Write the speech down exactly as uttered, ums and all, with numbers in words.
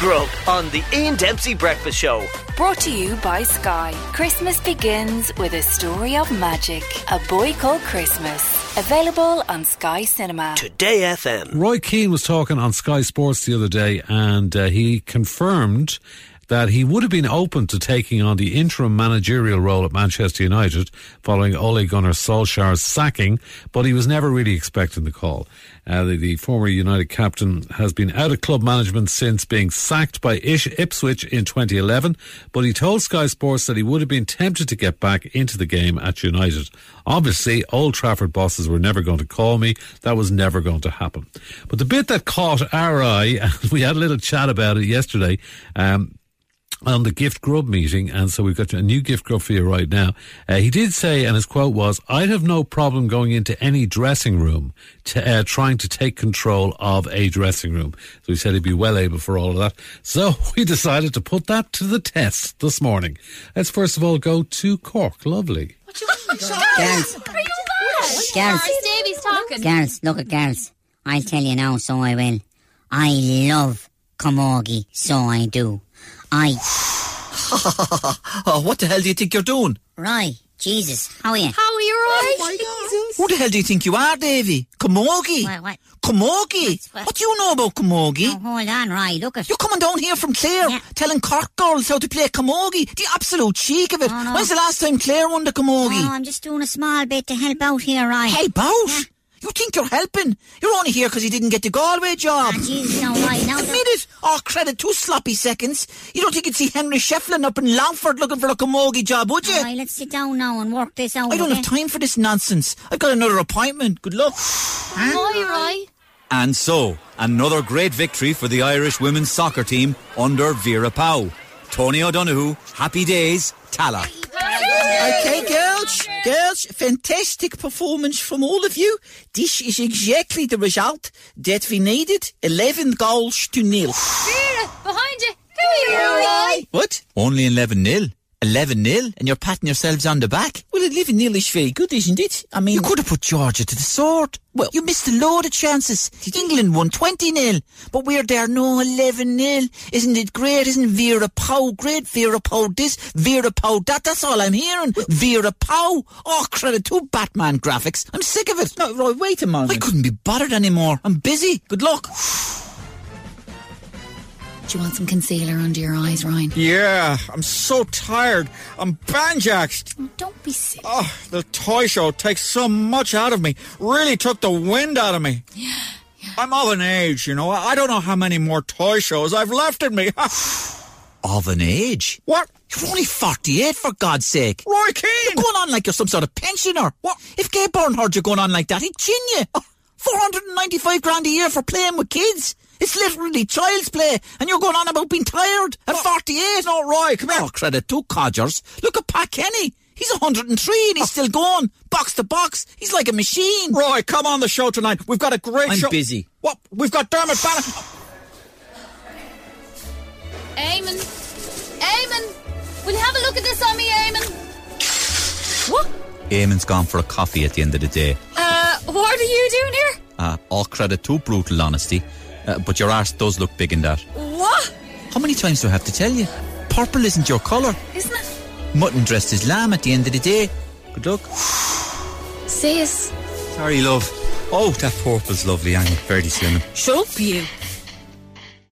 Grub on the Ian Dempsey Breakfast Show. Brought to you by Sky. Christmas begins with a story of magic. A Boy Called Christmas. Available on Sky Cinema. Today F M. Roy Keane was talking on Sky Sports the other day, and uh, he confirmed that he would have been open to taking on the interim managerial role at Manchester United following Ole Gunnar Solskjaer's sacking, but he was never really expecting the call. Uh, the, the former United captain has been out of club management since being sacked by Ish, Ipswich in twenty eleven, but he told Sky Sports that he would have been tempted to get back into the game at United. Obviously, Old Trafford bosses were never going to call me. That was never going to happen. But the bit that caught our eye, and we had a little chat about it yesterday, um, on the Gift Grub meeting, and so we've got a new Gift Grub for you right now. Uh, he did say, and his quote was, "I'd have no problem going into any dressing room to, uh, trying to take control of a dressing room." So he said he'd be well able for all of that. So we decided to put that to the test this morning. Let's first of all go to Cork. Lovely. What you want, girls? Girls. Are you mad? Girls. Davey's talking. Girls, look at girls. I'll tell you now, so I will. I love camogie, so I do. I... Oh, what the hell do you think you're doing? Roy, Jesus, how are you? How are you, Roy? Oh my God. Who the hell do you think you are, Davy? Camogie? What, what? Camogie? What's what? What do you know about camogie? Oh, hold on, Roy, look at... You're coming down here from Clare, Yeah. telling Cork girls how to play camogie. The absolute cheek of it. Oh, no. When's the last time Clare won the camogie? Oh, I'm just doing a small bit to help out here, Roy. Help out? Yeah. You think you're helping? You're only here because you didn't get the Galway job. Ah, Jesus, no, Roy, now... Admit it. Oh, credit, two sloppy seconds. You don't think you'd see Henry Shefflin up in Longford looking for a camogie job, would you? Roy, let's sit down now and work this out, I don't okay? have time for this nonsense. I've got another appointment. Good luck. Roy, Roy. And so, another great victory for the Irish women's soccer team under Vera Pauw. Tony O'Donoghue, happy days, Tala. Okay, girls, girls, fantastic performance from all of you. This is exactly the result that we needed. eleven goals to nil. Vera, behind you. Come here, Roy. What? Only eleven nil? eleven nil? And you're patting yourselves on the back? Well, eleven nil is very good, isn't it? I mean... You could have put Georgia to the sword. Well, you missed a load of chances. England won twenty nil. But we're there, no, eleven nil. Isn't it great? Isn't Vera Pauw great? Vera Pauw this, Vera Pauw that. That's all I'm hearing. Vera Pauw. Oh, credit to Batman graphics. I'm sick of it. No, Roy, wait a moment. I couldn't be bothered anymore. I'm busy. Good luck. Do you want some concealer under your eyes, Ryan? Yeah, I'm so tired. I'm banjaxed. Oh, don't be sick. Oh, the toy show takes so much out of me. Really took the wind out of me. Yeah, yeah. I'm of an age, you know. I don't know how many more toy shows I've left in me. Of an age? What? You're only forty-eight, for God's sake. Roy Keane! You're going on like you're some sort of pensioner. What? If Gay Byrne heard you going on like that, he'd chin you. Oh, four hundred ninety-five grand a year for playing with kids. It's literally child's play, and you're going on about being tired at forty-eight. No, Roy, come here. Oh, credit to codgers. Look at Pat Kenny. He's one hundred three and he's still going. Box to box. He's like a machine. Roy, come on the show tonight. We've got a great I'm show. I'm busy. What? We've got Dermot Bannon. Eamon. Eamon. Will you have a look at this on me, Eamon? What? Eamon's gone for a coffee at the end of the day. Uh, what are you doing here? Uh, all credit to brutal honesty. Uh, but your arse does look big in that. What? How many times do I have to tell you? Purple isn't your colour. Isn't it? Mutton dressed as lamb at the end of the day. Good luck. See us. Sorry, love. Oh, that purple's lovely, and very slimming. Shut up, you.